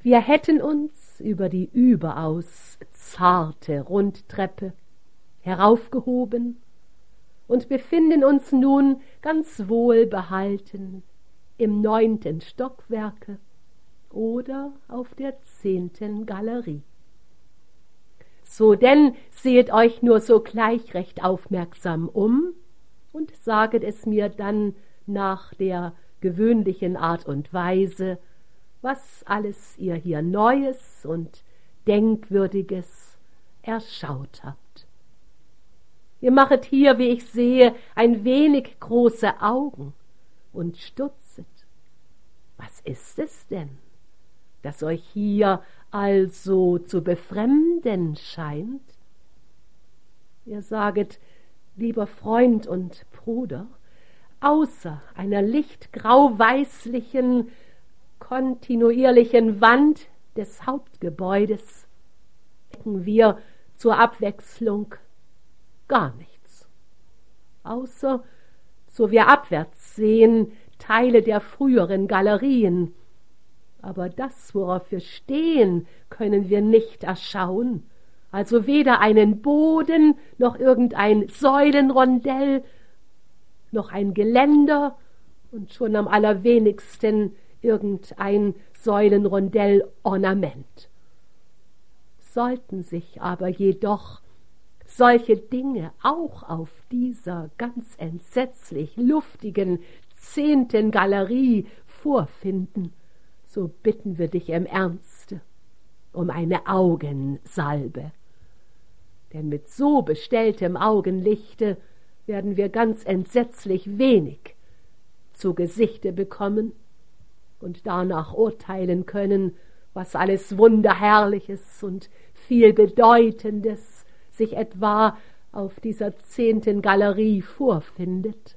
Wir hätten uns über die überaus zarte Rundtreppe heraufgehoben und befinden uns nun ganz wohlbehalten im 9. Stockwerke oder auf der 10. Galerie. So denn sehet euch nur sogleich recht aufmerksam und saget es mir dann nach der gewöhnlichen Art und Weise, was alles ihr hier Neues und Denkwürdiges erschaut habt. Ihr machet hier, wie ich sehe, ein wenig große Augen und stutzet. Was ist es denn, das euch hier also zu befremden scheint? Ihr saget, lieber Freund und Bruder, außer einer lichtgrau-weißlichen, kontinuierlichen Wand des Hauptgebäudes entdecken wir zur Abwechslung gar nichts, außer, so wir abwärts sehen, Teile der früheren Galerien. Aber das, worauf wir stehen, können wir nicht erschauen, also weder einen Boden, noch irgendein Säulenrondell, noch ein Geländer und schon am allerwenigsten irgendein Säulenrondell-Ornament. Sollten sich aber jedoch solche Dinge auch auf dieser ganz entsetzlich luftigen 10. Galerie vorfinden, so bitten wir dich im Ernste um eine Augensalbe. Denn mit so bestelltem Augenlichte werden wir ganz entsetzlich wenig zu Gesichte bekommen und danach urteilen können, was alles Wunderherrliches und vielbedeutendes sich etwa auf dieser 10. Galerie vorfindet.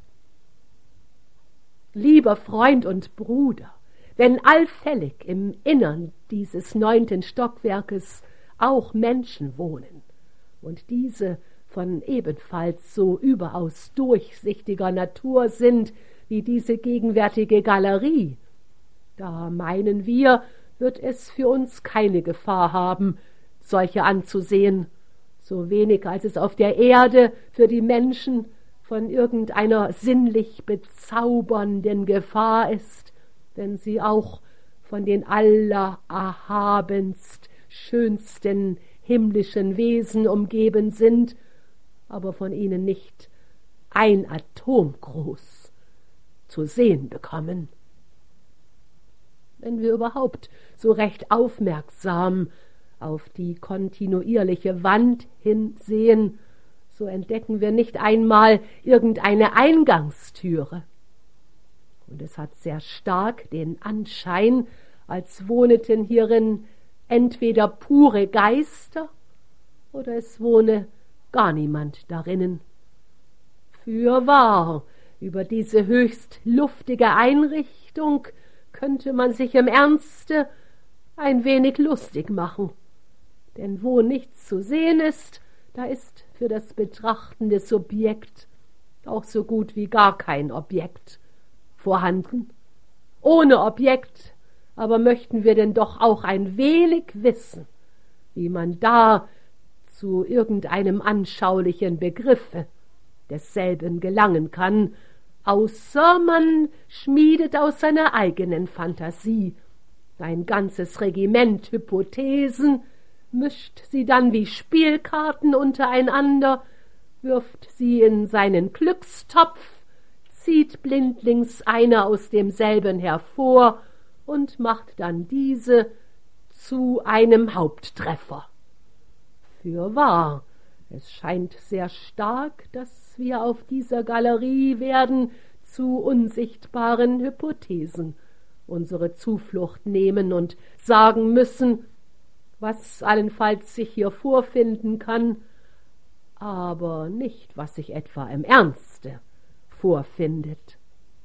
Lieber Freund und Bruder, wenn allfällig im Innern dieses 9. Stockwerkes auch Menschen wohnen und diese von ebenfalls so überaus durchsichtiger Natur sind wie diese gegenwärtige Galerie, da meinen wir, wird es für uns keine Gefahr haben, solche anzusehen, so wenig als es auf der Erde für die Menschen von irgendeiner sinnlich bezaubernden Gefahr ist, wenn sie auch von den allererhabenst schönsten himmlischen Wesen umgeben sind, aber von ihnen nicht ein Atom groß zu sehen bekommen. Wenn wir überhaupt so recht aufmerksam auf die kontinuierliche Wand hinsehen, so entdecken wir nicht einmal irgendeine Eingangstüre. Und es hat sehr stark den Anschein, als wohneten hierin entweder pure Geister oder es wohne gar niemand darinnen. Fürwahr, über diese höchst luftige Einrichtung könnte man sich im Ernste ein wenig lustig machen. Denn wo nichts zu sehen ist, da ist für das betrachtende Subjekt auch so gut wie gar kein Objekt vorhanden. Ohne Objekt aber möchten wir denn doch auch ein wenig wissen, wie man da zu irgendeinem anschaulichen Begriffe desselben gelangen kann, außer man schmiedet aus seiner eigenen Fantasie ein ganzes Regiment Hypothesen, mischt sie dann wie Spielkarten untereinander, wirft sie in seinen Glückstopf, zieht blindlings eine aus demselben hervor und macht dann diese zu einem Haupttreffer. Fürwahr, es scheint sehr stark, dass wir auf dieser Galerie werden zu unsichtbaren Hypothesen unsere Zuflucht nehmen und sagen müssen, was allenfalls sich hier vorfinden kann, aber nicht, was sich etwa im Ernste vorfindet.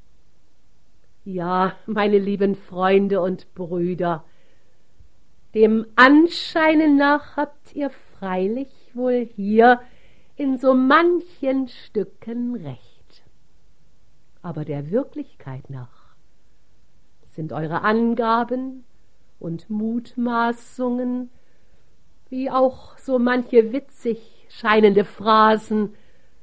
Ja, meine lieben Freunde und Brüder, dem Anscheine nach habt ihr freilich wohl hier in so manchen Stücken recht. Aber der Wirklichkeit nach sind eure Angaben und Mutmaßungen, wie auch so manche witzig scheinende Phrasen,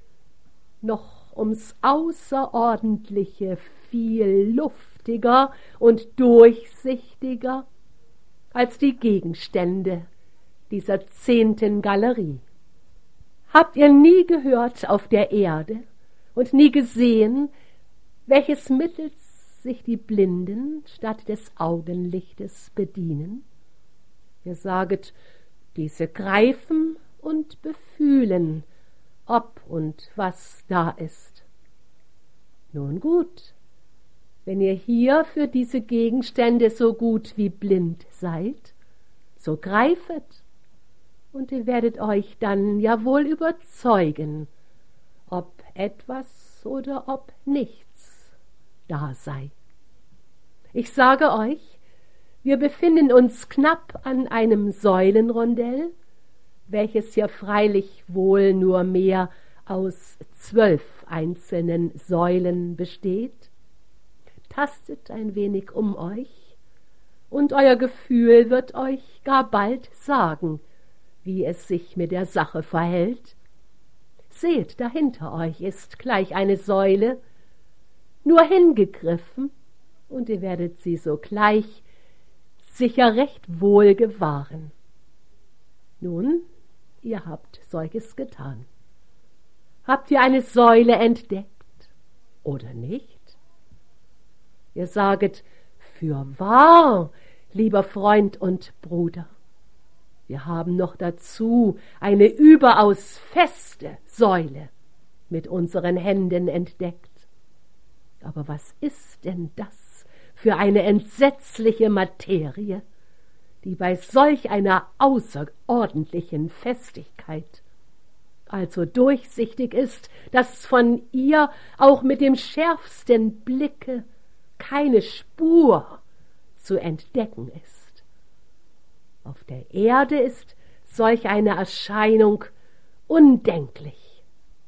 noch ums Außerordentliche viel luftiger und durchsichtiger als die Gegenstände dieser 10. Galerie. Habt ihr nie gehört auf der Erde und nie gesehen, welches mittels sich die Blinden statt des Augenlichtes bedienen? Ihr saget, diese greifen und befühlen, ob und was da ist. Nun gut, wenn ihr hier für diese Gegenstände so gut wie blind seid, so greifet, und ihr werdet euch dann ja wohl überzeugen, ob etwas oder ob nichts da sei. Ich sage euch, wir befinden uns knapp an einem Säulenrondell, welches ja freilich wohl nur mehr aus 12 einzelnen Säulen besteht. Tastet ein wenig um euch, und euer Gefühl wird euch gar bald sagen, wie es sich mit der Sache verhält. Seht, dahinter euch ist gleich eine Säule, nur hingegriffen, und ihr werdet sie sogleich sicher recht wohl gewahren. Nun, ihr habt solches getan. Habt ihr eine Säule entdeckt oder nicht? Ihr saget, fürwahr, lieber Freund und Bruder, wir haben noch dazu eine überaus feste Säule mit unseren Händen entdeckt. Aber was ist denn das für eine entsetzliche Materie, die bei solch einer außerordentlichen Festigkeit also durchsichtig ist, dass von ihr auch mit dem schärfsten Blicke keine Spur zu entdecken ist. Auf der Erde ist solch eine Erscheinung undenklich.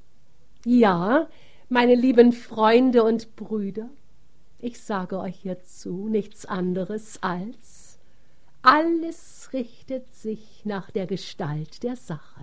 Ja, meine lieben Freunde und Brüder, ich sage euch hierzu nichts anderes als: alles richtet sich nach der Gestalt der Sache.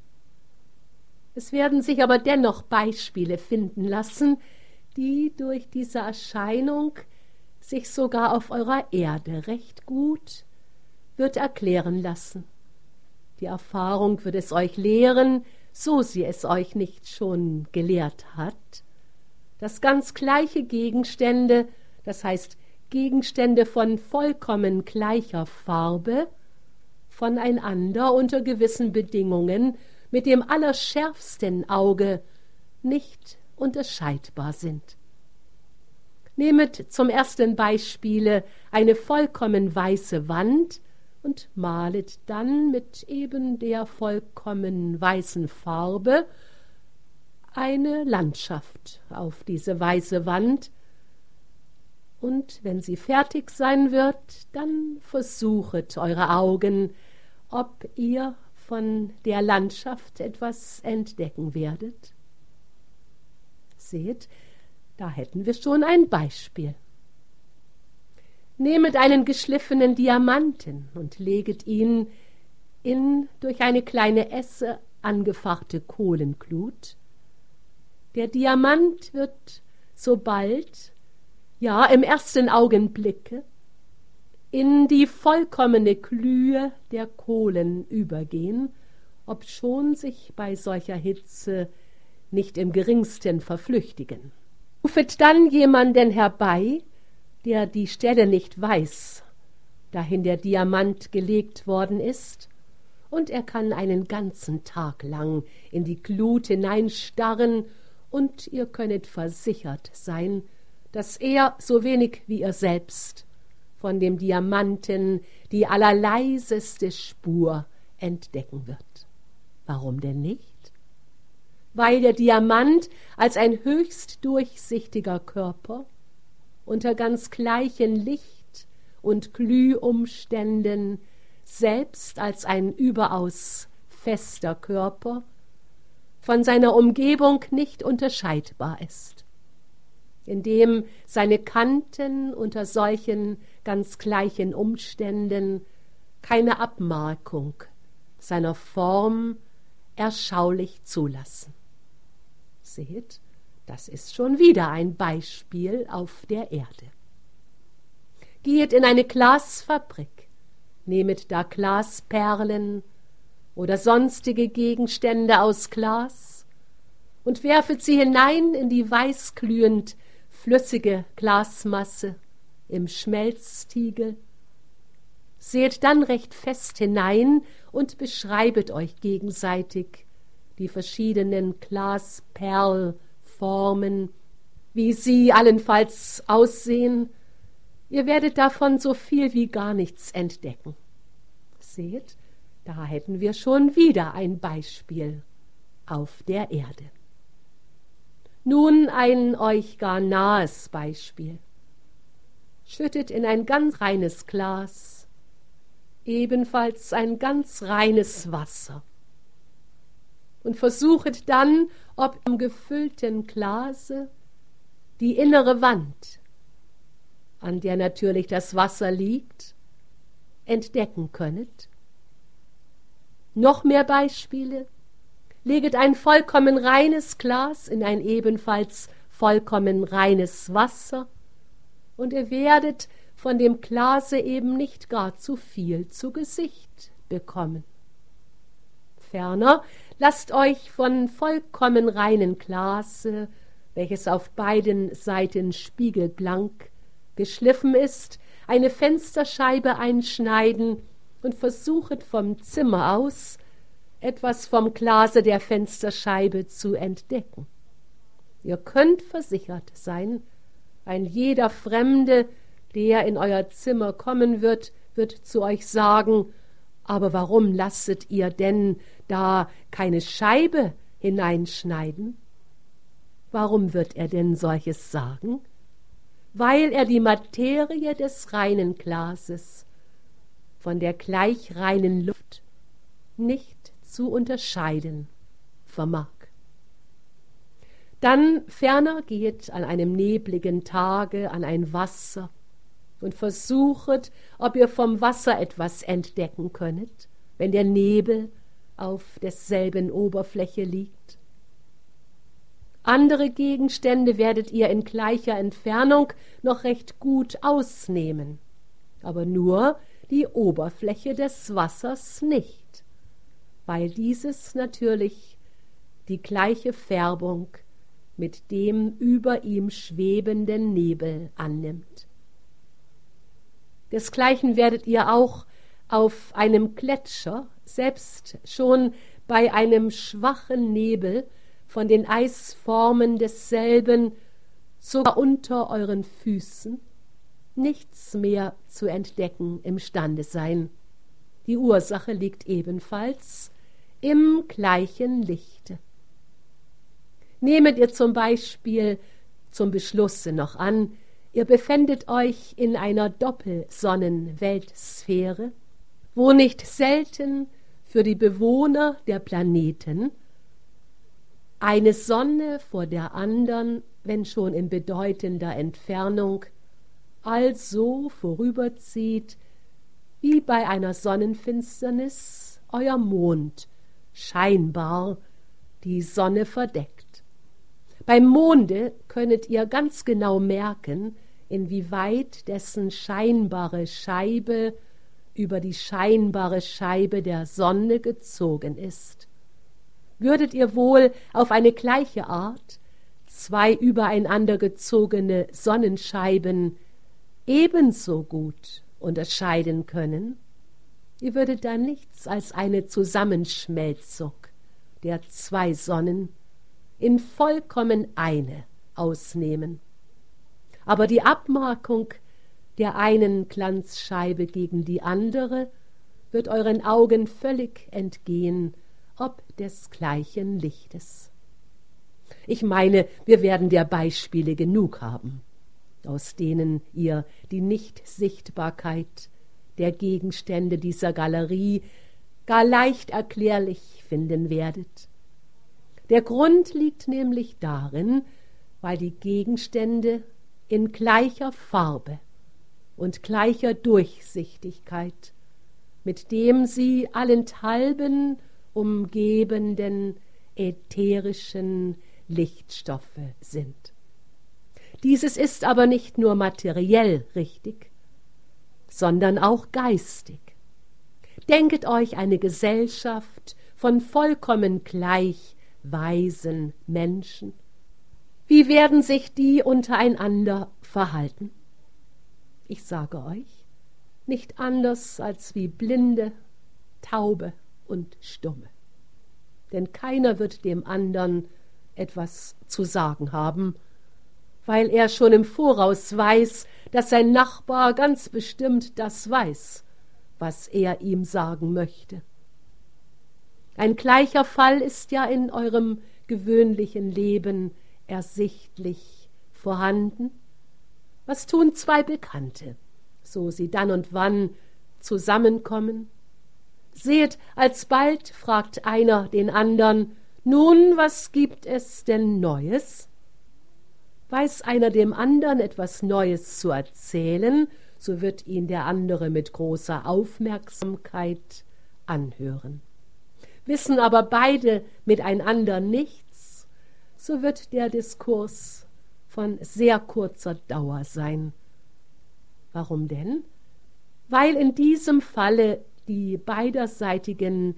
Es werden sich aber dennoch Beispiele finden lassen, die durch diese Erscheinung sich sogar auf eurer Erde recht gut wird erklären lassen. Die Erfahrung wird es euch lehren, so sie es euch nicht schon gelehrt hat, dass ganz gleiche Gegenstände, das heißt Gegenstände von vollkommen gleicher Farbe, voneinander unter gewissen Bedingungen mit dem allerschärfsten Auge nicht unterscheidbar sind. Nehmet zum ersten Beispiele eine vollkommen weiße Wand und malet dann mit eben der vollkommen weißen Farbe eine Landschaft auf diese weiße Wand, und wenn sie fertig sein wird, dann versuchet eure Augen, ob ihr von der Landschaft etwas entdecken werdet. Seht, da hätten wir schon ein Beispiel. Nehmet einen geschliffenen Diamanten und leget ihn in durch eine kleine Esse angefachte Kohlenglut. Der Diamant wird sobald, ja im ersten Augenblicke, in die vollkommene Glühe der Kohlen übergehen, obschon sich bei solcher Hitze nicht im geringsten verflüchtigen. Rufet dann jemanden herbei, der die Stelle nicht weiß, dahin der Diamant gelegt worden ist, und er kann einen ganzen Tag lang in die Glut hineinstarren, und ihr könnet versichert sein, dass er so wenig wie ihr selbst von dem Diamanten die allerleiseste Spur entdecken wird. Warum denn nicht? Weil der Diamant als ein höchst durchsichtiger Körper unter ganz gleichen Licht- und Glühumständen selbst als ein überaus fester Körper von seiner Umgebung nicht unterscheidbar ist. in dem seine Kanten unter solchen ganz gleichen Umständen keine Abmarkung seiner Form erschaulich zulassen. Seht, das ist schon wieder ein Beispiel auf der Erde. Geht in eine Glasfabrik, nehmet da Glasperlen oder sonstige Gegenstände aus Glas und werfet sie hinein in die weißglühend flüssige Glasmasse im Schmelztiegel. Seht dann recht fest hinein und beschreibet euch gegenseitig die verschiedenen Glasperlformen, wie sie allenfalls aussehen. Ihr werdet davon so viel wie gar nichts entdecken. Seht, da hätten wir schon wieder ein Beispiel auf der Erde. Nun ein euch gar nahes Beispiel. Schüttet in ein ganz reines Glas ebenfalls ein ganz reines Wasser und versuchet dann, ob im gefüllten Glase die innere Wand, an der natürlich das Wasser liegt, entdecken könnet. Noch mehr Beispiele. Leget ein vollkommen reines Glas in ein ebenfalls vollkommen reines Wasser und ihr werdet von dem Glase eben nicht gar zu viel zu Gesicht bekommen. Ferner lasst euch von vollkommen reinen Glase, welches auf beiden Seiten spiegelblank geschliffen ist, eine Fensterscheibe einschneiden und versuchet vom Zimmer aus etwas vom Glase der Fensterscheibe zu entdecken. Ihr könnt versichert sein, ein jeder Fremde, der in euer Zimmer kommen wird, wird zu euch sagen, aber warum lasset ihr denn da keine Scheibe hineinschneiden? Warum wird er denn solches sagen? Weil er die Materie des reinen Glases von der gleich reinen Luft nicht zu unterscheiden vermag. Dann ferner geht an einem nebligen Tage an ein Wasser und versuchet, ob ihr vom Wasser etwas entdecken könnet, wenn der Nebel auf desselben Oberfläche liegt. Andere Gegenstände werdet ihr in gleicher Entfernung noch recht gut ausnehmen, aber nur die Oberfläche des Wassers nicht, weil dieses natürlich die gleiche Färbung mit dem über ihm schwebenden Nebel annimmt. Desgleichen werdet ihr auch auf einem Gletscher, selbst schon bei einem schwachen Nebel, von den Eisformen desselben sogar unter euren Füßen nichts mehr zu entdecken imstande sein. Die Ursache liegt ebenfalls im gleichen Lichte. Nehmet ihr zum Beispiel zum Beschlusse noch an, ihr befändet euch in einer Doppelsonnenweltsphäre, wo nicht selten für die Bewohner der Planeten eine Sonne vor der andern, wenn schon in bedeutender Entfernung, also vorüberzieht, wie bei einer Sonnenfinsternis euer Mond scheinbar die Sonne verdeckt. Beim Monde könnet ihr ganz genau merken, inwieweit dessen scheinbare Scheibe über die scheinbare Scheibe der Sonne gezogen ist. Würdet ihr wohl auf eine gleiche Art zwei übereinander gezogene Sonnenscheiben ebenso gut unterscheiden können? Ihr würdet da nichts als eine Zusammenschmelzung der zwei Sonnen in vollkommen eine ausnehmen. Aber die Abmarkung der einen Glanzscheibe gegen die andere wird euren Augen völlig entgehen, ob des gleichen Lichtes. Ich meine, wir werden der Beispiele genug haben, aus denen ihr die Nichtsichtbarkeit der Gegenstände dieser Galerie gar leicht erklärlich finden werdet. Der Grund liegt nämlich darin, weil die Gegenstände in gleicher Farbe und gleicher Durchsichtigkeit mit dem sie allenthalben umgebenden ätherischen Lichtstoffe sind. Dieses ist aber nicht nur materiell richtig, sondern auch geistig. Denket euch eine Gesellschaft von vollkommen gleich weisen Menschen. Wie werden sich die untereinander verhalten? Ich sage euch, nicht anders als wie Blinde, Taube und Stumme. Denn keiner wird dem andern etwas zu sagen haben, weil er schon im Voraus weiß, dass sein Nachbar ganz bestimmt das weiß, was er ihm sagen möchte. Ein gleicher Fall ist ja in eurem gewöhnlichen Leben ersichtlich vorhanden. Was tun zwei Bekannte, so sie dann und wann zusammenkommen? Seht, alsbald fragt einer den andern: Nun, was gibt es denn Neues? Weiß einer dem andern etwas Neues zu erzählen, so wird ihn der andere mit großer Aufmerksamkeit anhören. Wissen aber beide miteinander nichts, so wird der Diskurs von sehr kurzer Dauer sein. Warum denn? Weil in diesem Falle die beiderseitigen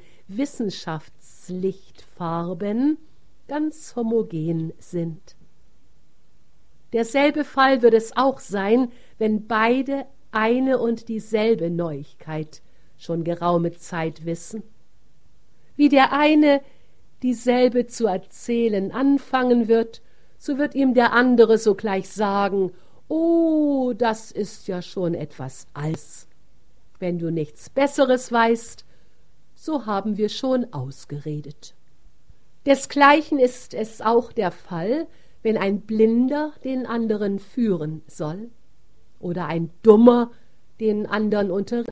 Wissenschaftslichtfarben ganz homogen sind. Derselbe Fall wird es auch sein, wenn beide eine und dieselbe Neuigkeit schon geraume Zeit wissen. Wie der eine dieselbe zu erzählen anfangen wird, so wird ihm der andere sogleich sagen: »Oh, das ist ja schon etwas Altes. Wenn du nichts Besseres weißt, so haben wir schon ausgeredet.« Desgleichen ist es auch der Fall, wenn ein Blinder den anderen führen soll oder ein Dummer den anderen unterrichten